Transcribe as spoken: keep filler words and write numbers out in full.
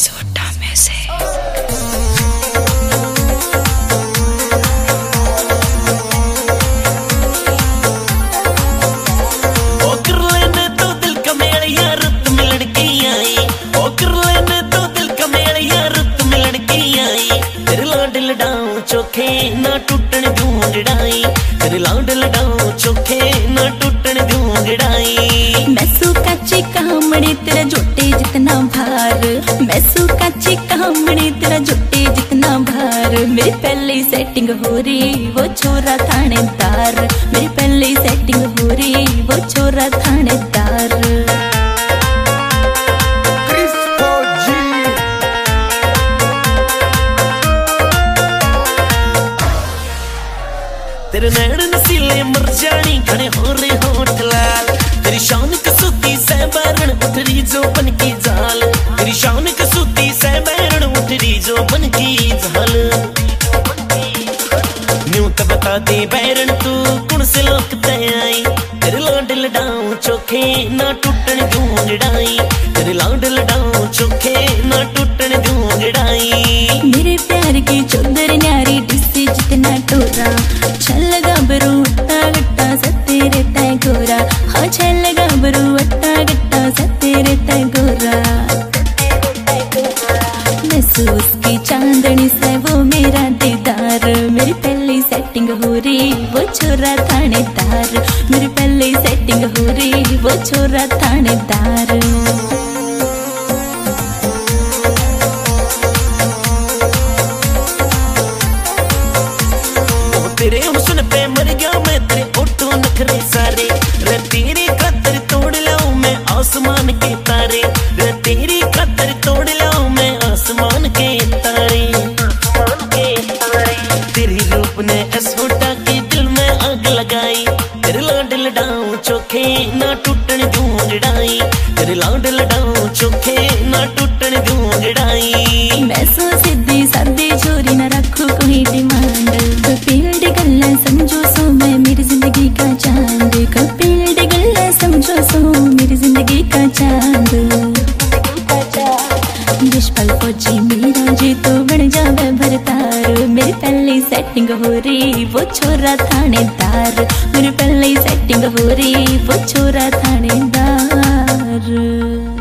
सोटा में से चोखे ना टूटन दूं गड़ाई, तेरे लाड लडाऊं चोखे ना टूटन दूं गड़ाई। मैसू काची कामड़ी तेरा जोटे जितना भार, मैसू काची कामड़ी तेरा जोटे जितना भार। मेरी पहले सेटिंग हो रही वो छोरा थानेदार, मेरी पहले सेटिंग हो रही वो छोरा थानेदार। तेरे नैन नसीले मर जानी खड़े हो रहे होठ लाल, तेरी शान कसूती सहबैरण उठरी जो बन की जाल, तेरी शान कसूती सहबैरण उठरी जो बन की जाल। न्यू तो बता दे बैरण तू कौन से लोग तय आई, तेरे लाड लडाऊं चोखे ना टूटन दूं गड़ाई, तेरे लाड लडाऊं चोखे ना टूटन दूं गड़ाई। मेरे प्यार की चौधर न्यारी डिस्सी जितना टोरा, छल गाबरू अट्टा गट्टा सतेरे तय गोरा, हाँ छल गाबरू अट्टा गट्टा सतेरे तय गोरा। महसूस की चांदनी से वो मेरा दीदार, मेरी पहली सेटिंग हो रही वो छोरा थानेदार, मेरी पहली सेटिंग हो रही वो छोरा थानेदार। तेरे हुस्न पे मर गया मैं, तेरे ओठों नखरे सारे, रे तेरी खातिर तोड़ लाऊं मैं आसमान के तारे, रे तेरी खातिर तोड़ लाऊं मैं आसमान के तारे। तेरी रूप ने इस होठा के दिल में आग लगाई, तेरे लाड लडाऊं चोखे ना टूटन दूं गड़ाई, तेरे लाड लडाऊं चोखे ना टूटन दूं गड़ाई। मैं सो सीधी सादी छोरी ना रखू कोई डिमांड, कपिल डी गल्ला समझो सो मैं मेरी जिंदगी का चांद, कपिल डी गल्ला समझो सो मेरी जिंदगी का चांद। यशपाल फौजी मेरा जी तो बन जावे भरतार, मेरी पहली सेटिंग हो रही वो छोरा थानेदार, मेरी पहली सेटिंग हो रही वो छोरा थानेदार।